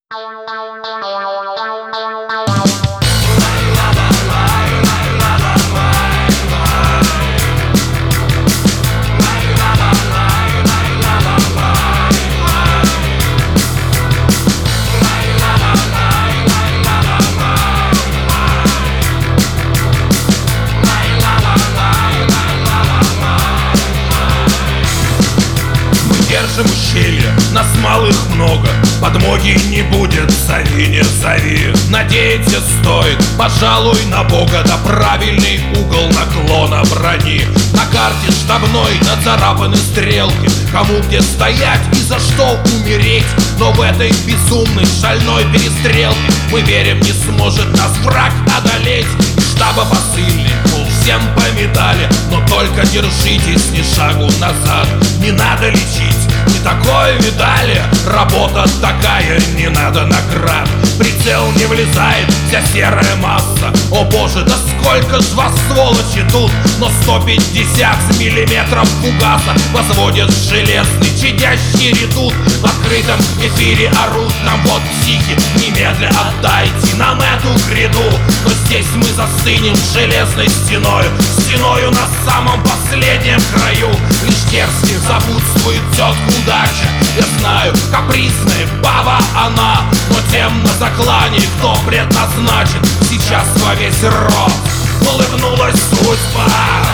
Держим ущелье, нас малых много, подмоги не будет, зови, не зови. Надеяться стоит, пожалуй, на Бога, да правильный угол наклона брони. На карте штабной нацарапаны стрелки, кому где стоять и за что умереть. Но в этой безумной шальной перестрелке мы верим, не сможет нас враг одолеть. Штаба посыльный, мол, всем по медали, но только держитесь, ни шагу назад. Не надо лечить, не такое видали, работа такая, не надо наград. Прицел не влезает, вся серая масса. О боже, да сколько ж вас, сволочи, тут. Но 150 миллиметров фугаса возводят железный чадящий редут. В открытом эфире орут нам вот психи: немедля отдайте нам эту гряду. Но здесь мы застынем железной стеною, стеною на самом последнем краю. Лишь дерзких запутствует тетка удача. Я знаю, капризная баба она, но тем на заклане, кто предназначен сейчас во весь рот, улыбнулась судьба.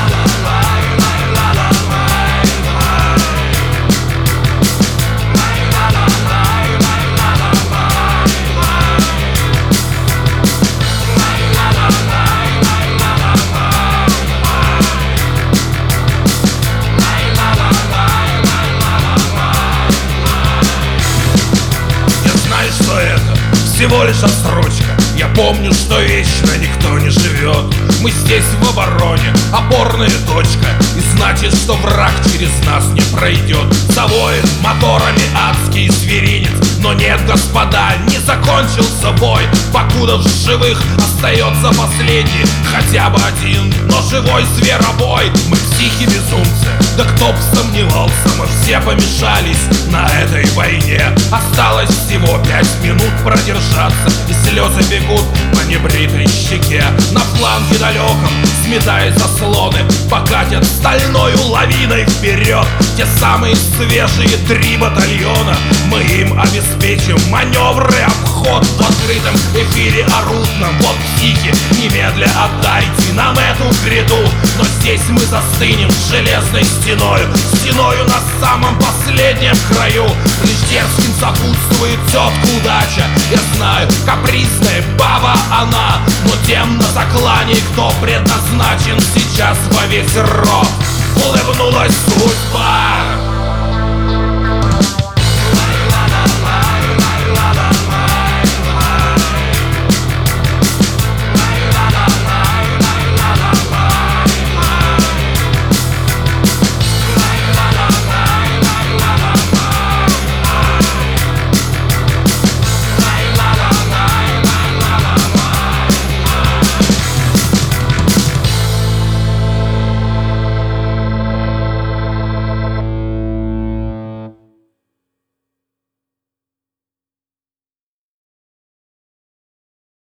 Что это? Всего лишь отсрочка. Я помню, что вечно никто не живет. Мы здесь в обороне, опорная точка. И значит, что враг через нас не пройдет. Завоет моторами адский зверинец. Но нет, господа, не закончился бой. Покуда в живых остается последний, хотя бы один, но живой зверобой. Мы психи-безумцы, да кто б сомневался. Мы все помешались на этой войне. Осталось всего 5 минут продержаться, и слезы бегут по небритой щеке. На фланге далеком, сметая заслоны, покатят стальною лавиной вперед те самые свежие 3 батальона. Мы им обеспечим маневры, обход. В открытом эфире орут нам вот психи: немедля отдайте нам эту гряду. Но здесь мы застынем железной стеною, стеною на самом последнем краю. Лишь дерзким сопутствует тетка удача. Я знаю, капризная баба она, но тем на заклане, кто предназначен сейчас во весь рот, улыбнулась судьба.